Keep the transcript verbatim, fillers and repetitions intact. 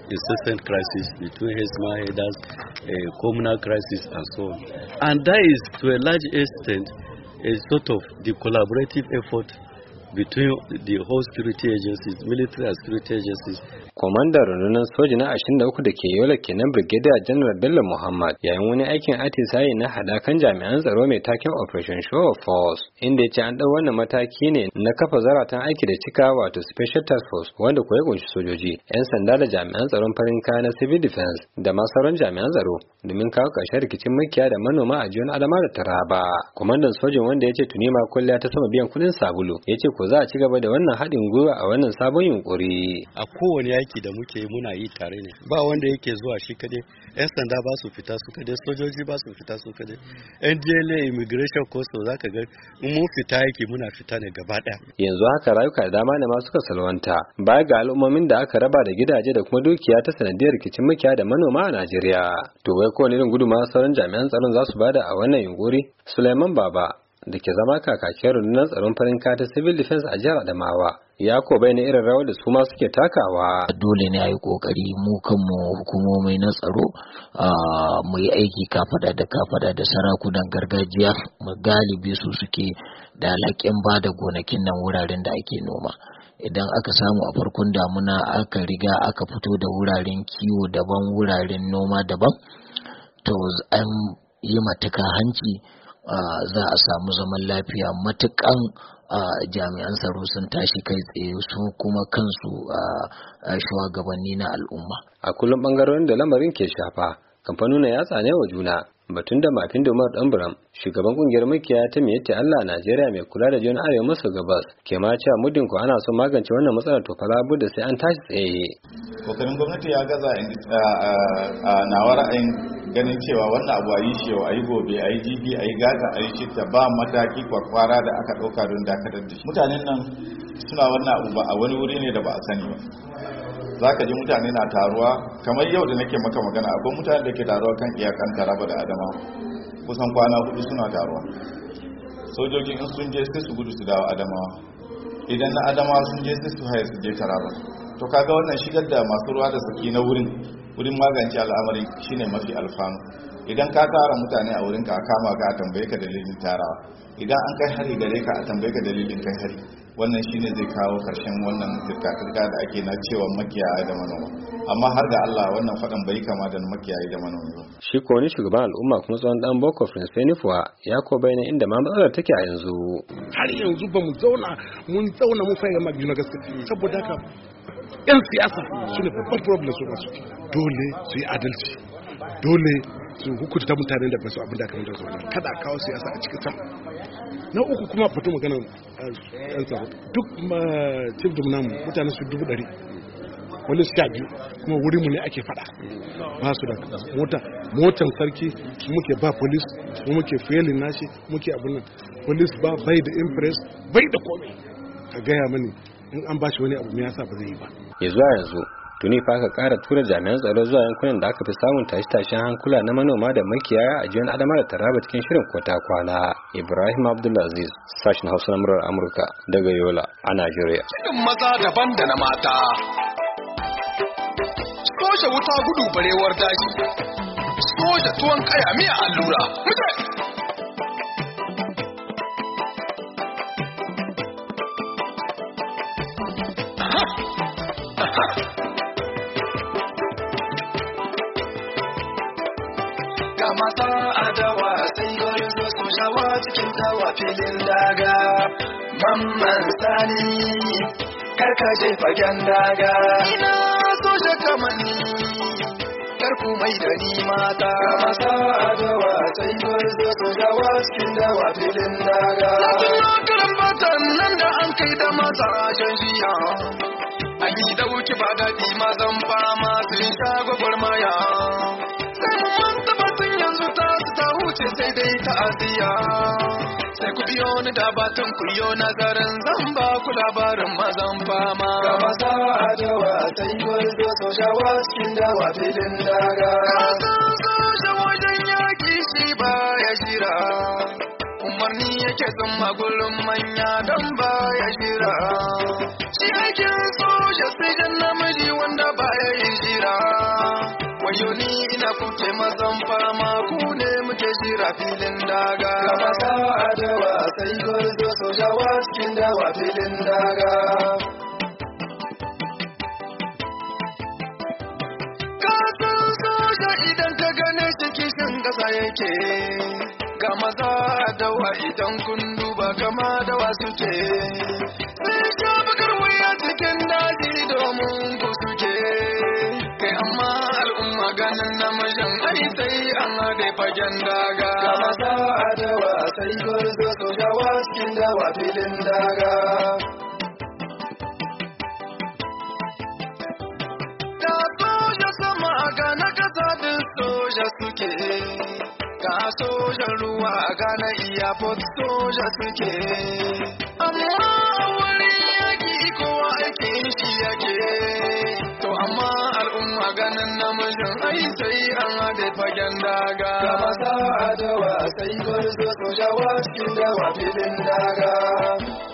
incessant crisis between Hezma headers, a communal crisis, and so on. And that is, to a large extent, a sort of the collaborative effort between the whole security agencies, military and security agencies. Kwamandan rundunar soja na ashirin da uku da ke Yola kenan Brigadier General Bello Muhammad yayin wani aikin atisaye na hadakan jami'an tsaro mai taken Operation Show of Force, inda ya ce an ɗau wannan mataki ne na kafa zaratan aiki da cika wato Special Task Force wanda kuwa ya kunshi sojoji, 'yan sanda da jami'an tsaron farin kaya na Civil Defense da ma sauran jami'an tsaro domin kawo ƙarshen rikicin makiya da manoma a jiyon Adama da Taraba. Kwamandan sojin wanda ya ce tuni ma kulliya ta sama biyan kuɗin sabulu ya ce ko za a ci gaba da wannan haɗin gwiwa a wannan sabon yunkuri. A kowane yaki da muke muna yi tare ne, ba wanda yake zuwa shi kadai, yan sanda ba su fita su kadai, sojoji ba su fita su kadai, N D L A immigration custom za ka ga mun fita yaki muna fita ne gaba ɗaya. Yanzu haka rayuka da dama ne ma suka salwanta baya ga al'ummomin da aka raba da gidaje da kuma dukiya ta sanadiyar rikicin makiya da manoma a Najeriya. To wai kowane irin gudunmawa sauran jami'an tsaron za su bada a wannan yunkuri? Suleiman Baba da ke zama kakakin rundunar tsaron farin kaya ta Civil Defense a jihar Adamawa ya ko bai na irin rawar da su ma suke takawa. Dole ne a yi kokari mu kanmu hukumomi na tsaro mu yi aiki kafada da kafada da sarakunan gargajiya, mu galibi su suke da alhakin ba da gonakin nan wuraren da ake noma. Idan aka samu a farkon damuna aka riga aka fito da wuraren kiwo daban wuraren noma daban, to an yi matuka hanci Uh, za a samu zaman lafiya matukan uh, jami'an tsaro sun tashi kai tsaye su kuma kansu uh, uh, shugabanni na al'umma. A kullum bangarorin da lamarin ke shafa kamfanuna ya tsane wa juna batun da mafin da Umar Danburam shugaban kungiyar makiyaya ta Miyetti Allah a Najeriya mai kula da jiyon arewa maso gabas ke ma cewa muddin ko ana son magance wannan matsalar to fa da sai an tashi tsaye. Kokarin gwamnati ya gaza a nawa ra'ayin ganin cewa wannan abu a yi shi yau a yi gobe a yi jibi a yi gata a yi shita ba mataki kwakwara da aka ɗauka don dakatar da shi. Mutanen nan suna wannan abu ba a wani wuri ne da ba a sani ba. Za ka ji mutane na taruwa kamar yau da nake maka magana akwai mutane da ke taruwa kan iyakan Taraba da Adama kusan kwana hudu suna taruwa. Sojojin in sun je sai su gudu su dawo Adamawa, idan na Adamawa sun je sai su haye su je Taraba. To kaga wannan shigar da masu ruwa da saki na wurin wurin magance al'amarin shine mafi alfanu. Idan ka tara mutane a wurin ka kama ka a tambaye ka dalilin tarawa, idan an kai hari gare ka a tambaye ka dalilin kai hari, wannan shine zai kawo karshen wannan zirga-zirga da ake na cewa makiyaya da manoma. Amma har ga Allah wannan fadan bai kama da makiyaya da manoma ba. Shi ko wani shugaban al'umma kuma tsohon dan Boko Prince Fenifuwa ya ko bayyana inda ma matsalar take a yanzu. Har yanzu ba mu zauna mun zauna mun fahimta magana gaskiya saboda haka yan siyasa su ne babban problem su masu dole su yi adalci, dole su hukunta mutanen da ba su abin da aka mutu su kada a kawo siyasa a cikin sama. Na uku kuma fito magana yan tsaro duk chief dum namu mutane su dubu ɗari wani sha biyu kuma wuri mu ne ake fada ba su da mota motan sarki muke ba police mu muke failing nashi muke abin nan police ba bai da impress bai da komai ka gaya mani in an bashi wani abu me yasa ba zai yi ba. Ya zuwa yanzu tuni fa ka kara tura jami'an tsaro zuwa yankunan da aka fi samun tashi-tashin hankula na manoma da makiyaya a jihar Adama da Taraba cikin shirin kota kwana. Ibrahim Abdulaziz, sashen Hausa na murar Amurka daga Yola a Najeriya. Shirin maza daban da na mata. Soja wuta gudu barewar daji. Soja tuwon kaya miya allura. Ga mata adawa sai goyin su sojawa cikin dawa filin daga. Mamman Sani karkaje fagen daga. Ina soja kamanni karku mai da ni mata. Ga mata adawa sai goyin su sojawa cikin dawa filin daga. Lakin na karan batan nan da an kai da mata jan jiya. An yi dauki ba daɗi mazan fama sun sha gwagwarmaya. Sai mun manta batun yanzu ta su ta huce sai dai ta asiya. Sai ku biyo ni da batun ku yo nazarin zan ba ku labarin mazan fama. Ga masa adawa sai gwarzo sojawa cikin dawa filin daga. Kasan soja wajen yaƙi shi ba ya jira. Umarni yake sun magurin manya don ba ya jira. jira. Shi aikin soja sai jan namiji wanda baya yin jira. Wayo ni ina kuke mazan fama ku ne muke jira filin daga. Gama sa'a dawa sai gwarzo sojawa cikin dawa filin daga. Kasan soja idan ka gane shi kishin ƙasa yake. Ga maza dawa idan kun duba kama dawa suke. Sai sha bakar wuya cikin daji domin ku suke. Kai amma al'umma ganin namijin ai sai an haɗe fagen daga. Ga maza dawa sai gwarzo sojawa cikin dawa filin daga. Ga soja sama ga na kasa din soja suke. Ga sojan ruwa ga na iyafot soja suke. Amma wani yaki kowa aikin shi yake. To amma al'umma ganin namijin ai sai an haɗe fagen daga. Ga maza dawa sai gwarzo sojawa cikin dawa filin daga.